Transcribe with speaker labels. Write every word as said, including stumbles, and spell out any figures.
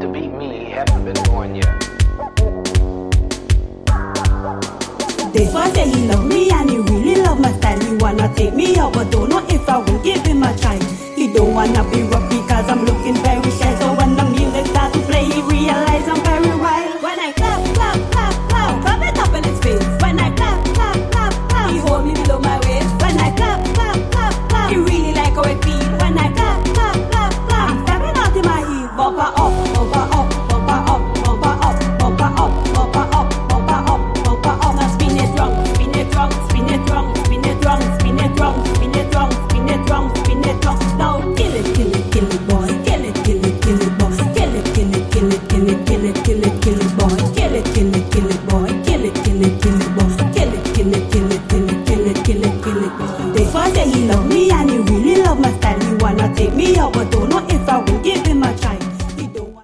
Speaker 1: beat me, he haven't been born yet.
Speaker 2: This one say he love me and he really love my style. He wanna take me out but don't know if I will give him a try. He don't wanna be rough because I'm looking very shy. So when the music starts to play, he realize I'm very wild. When I clap, clap, clap, clap, clap it up in his face. When I clap, clap, clap, clap, he hold me below my waist. When I clap, clap, clap, clap, he really like how it feels. When I clap, clap, clap, clap, I'm stepping out in my heat, bumper up.